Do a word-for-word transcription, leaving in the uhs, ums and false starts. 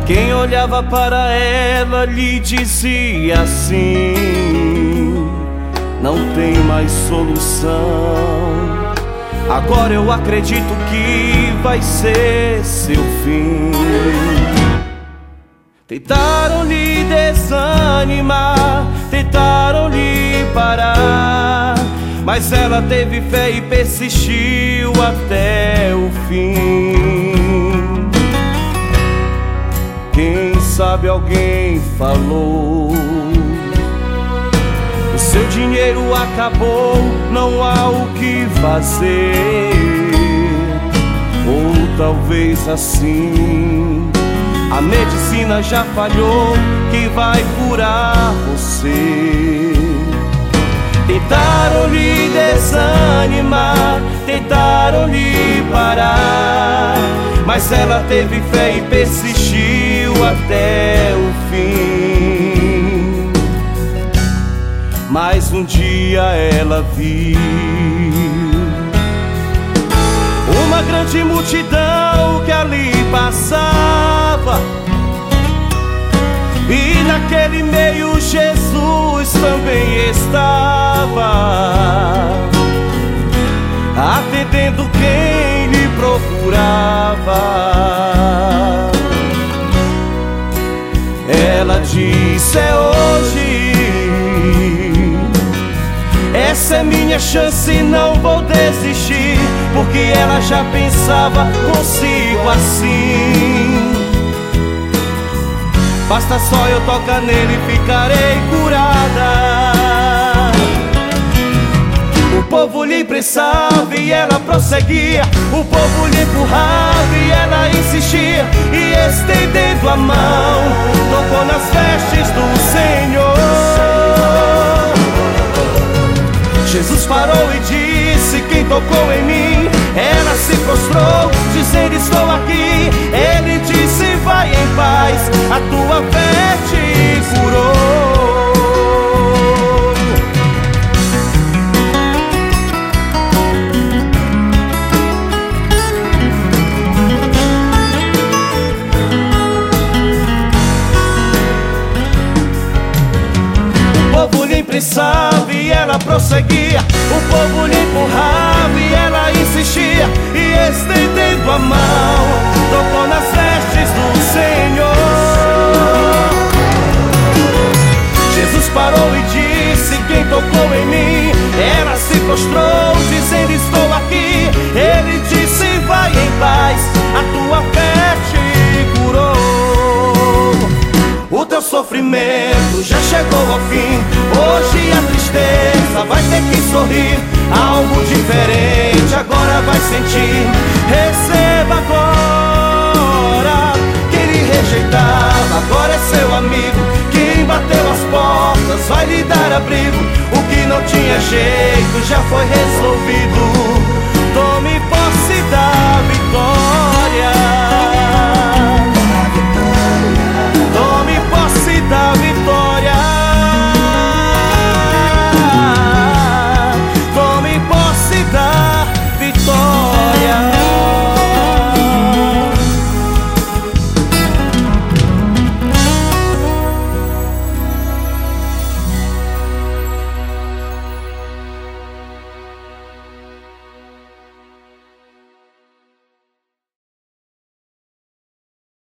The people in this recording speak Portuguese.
Quem olhava para ela lhe dizia assim: não tem mais solução. Agora eu acredito que vai ser seu fim. Tentaram lhe desanimar, tentaram lhe parar, mas ela teve fé e persistiu até o fim. Quem sabe alguém falou: o seu dinheiro acabou, não há o que fazer. Ou talvez assim, a medicina já falhou, quem vai curar você? Tentaram lhe desanimar, tentaram lhe parar, mas ela teve fé e persistiu até o fim. Mas um dia ela viu uma grande multidão que ali passava, e naquele meio Jesus também estava, atendendo quem lhe procurava. Ela disse: é hoje, essa é minha chance, não vou desistir. Porque ela já pensava consigo assim: basta só eu tocar nele e ficarei curada. O povo lhe pressava e ela prosseguia, o povo lhe empurrava e ela insistia, e estendendo a mão, tocou nas vestes do Senhor. Jesus parou e disse: quem tocou em mim? Ela se prostrou, dizendo: estou aqui. Ele disse: vai em paz, a tua fé te curou. O povo lhe imprensava e ela prosseguia, o povo lhe empurrava e ela insistia, e estendendo a mão, tocou nas vestes do Senhor. Jesus parou e disse: quem tocou em mim? Ela se prostrou, dizendo: estou aqui. Ele disse: vai em paz, a tua fé te curou. O teu sofrimento já chegou ao fim, hoje a tristeza vai ter que sorrir. Algo diferente agora vai sentir. Receba agora. Quem lhe rejeitava agora é seu amigo. Quem bateu as portas vai lhe dar abrigo. O que não tinha jeito já foi resolvido. Tome posse da vitória.